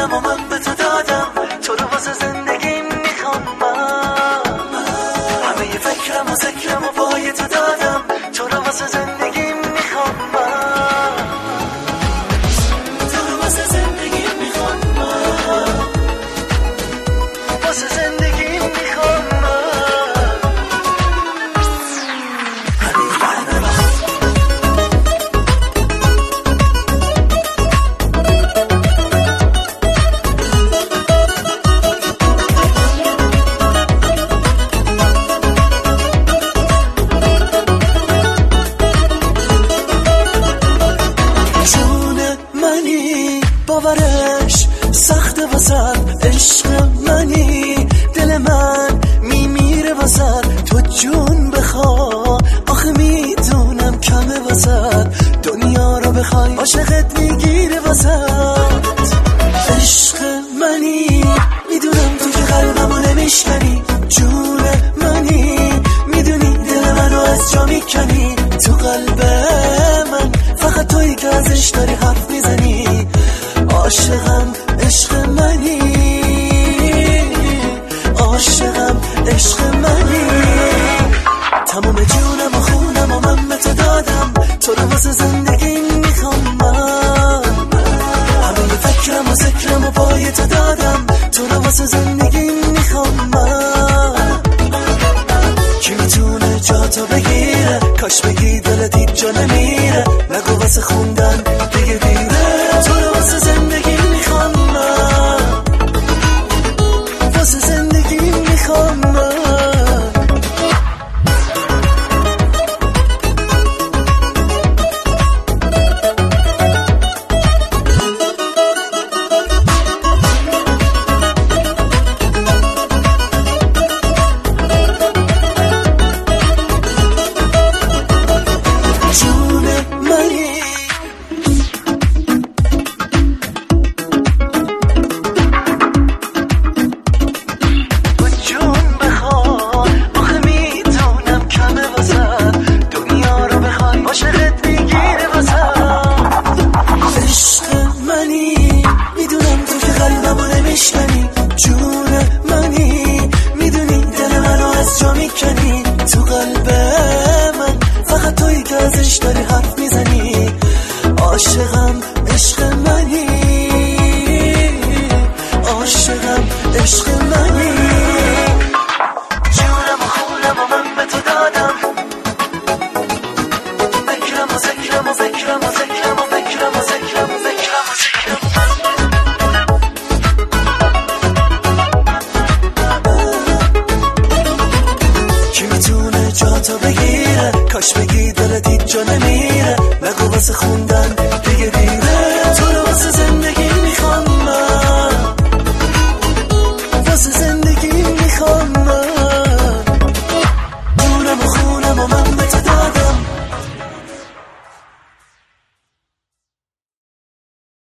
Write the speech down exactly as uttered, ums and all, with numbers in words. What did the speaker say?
خونم و من به تو دادم، تو رو واسه زندگیم میخوام من. همه ی فکرم و ذکرم و پای تو دادم، تو رو واسه زندگیم میخوام من. تو رو واسه زندگیم میخوام من، واسه زندگیم میخوام من. باورش سخته واسد، عشق منی، دل من میمیره واسد. تو جون بخوا آخه میدونم کمه واسد، دنیا رو بخوای عاشقت میگیره واسد. عشق منی میدونم تو که قلبمو نمیشکنی، جون منی میدونی دل منو از جا میکنی. تو قلب من فقط تویی که ازش داری حرف میزنی. عاشقم عشق منی، عاشقم عشق منی. تمام جونم و خونم و من به تو دادم، تو رو واسه زندگی میخوام من. همه ی فکرم و ذکرم و پای تو دادم، تو رو واسه زندگی میخوام من. کی میتونه جا تو بگیره، کاش بگی دلت هیچ جا نمیره. نگو واسه خوندن دیگه دیره، تو رو واسه زندگی میخوام من، واسه زندگی میخوام من. تو قلب من فقط تویی که ازش داری حرف میزنی. عاشقم عشق منی، عاشقم عشق منی. جونم و خونم و من به تو دادم، فکرم و ذکرم و فکرم و ذکرم و فکرم و ذکرم و فکرم و ذکرم. کی میتونه جا تو بگیره، کاش بگی دلت هیچ جا نمیره. نگو واسه خوندن دیگه دیره، تو رو واسه زندگی